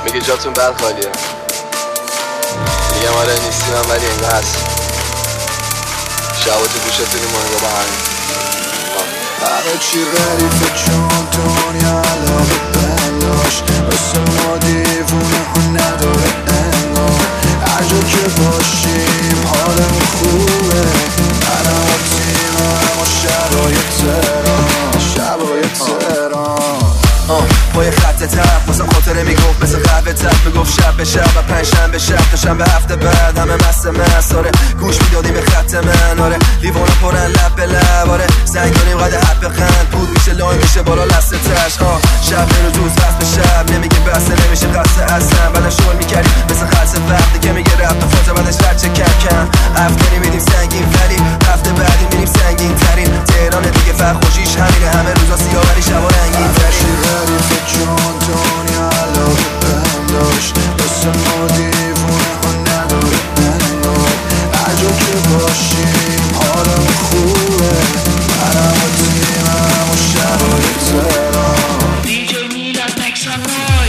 میگه جاتون بر خالیه، میگم آره نیستی من ولی انگاه هست. شبا تو گوشتونی مانگا با همین همه چی ردیفه چون دنیا علاقه بنداش مثل ما دیوونه ها نداره انگار هر جا که باشیم حالم خوبه منم و تیمم و شبای تهران با یه خط تب واسه خاطره میگفت مثل قهوه تب میگفت شب به شب و پنجشنبه شب تا شنبه هفته بعد همه مست مساره گوش میدادیم به خط من آره لیوانا پرن لب به لب آره زنگانیم قد حب بخند پود میشه لایم میشه بالا لسته تش شب به روز وقت به شب نمیگه بسته نمیشه قصه اصلا بعد شغل میکردیم مثل خلص وقتی که میگه رفت و فاجه بعدش رد کم هفته میدیم سنگین ولی هفته بعدی میریم سنگین ترین تهران دیگه فرق خوشیش همینه همه روزا سیاه ولی شبا رنگین ترین چون دنیا علاقه بنداش مثل ما دیوونه ها نداره انگار هر جا که باشیم حالم خوبه منم و تیمم و شبای تهران DJ میلاد مکسان رای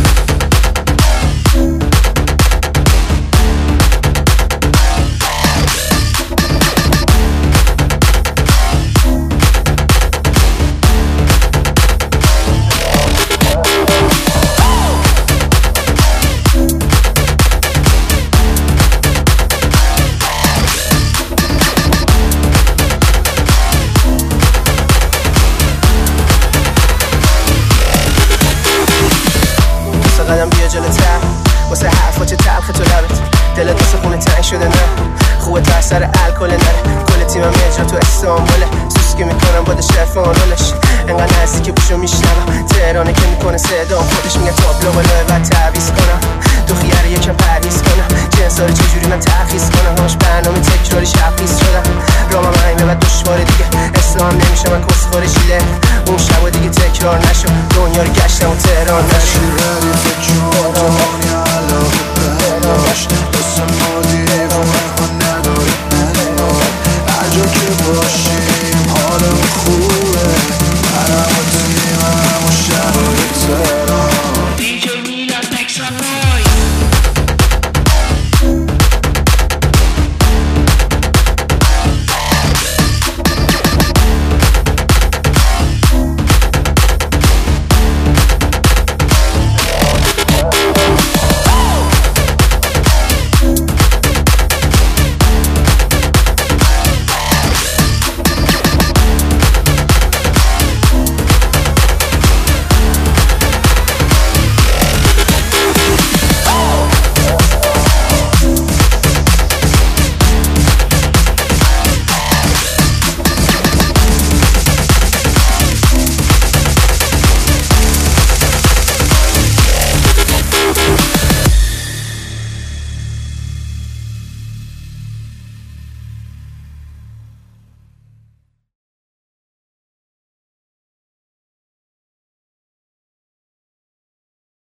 قدم بیا جلوتر واسه حرفا چه تلخ تو لبت دلت واسه خونه تنگ شده نه خوبه تر سر الکل نره کل تیمم یه جا تو استانبوله سوسکی میکنم باد شرفان رولش انقدر نزدیک که بوشو میشنم تهرانه که میکنه صدام خودش میگه تابلو بالای بدتر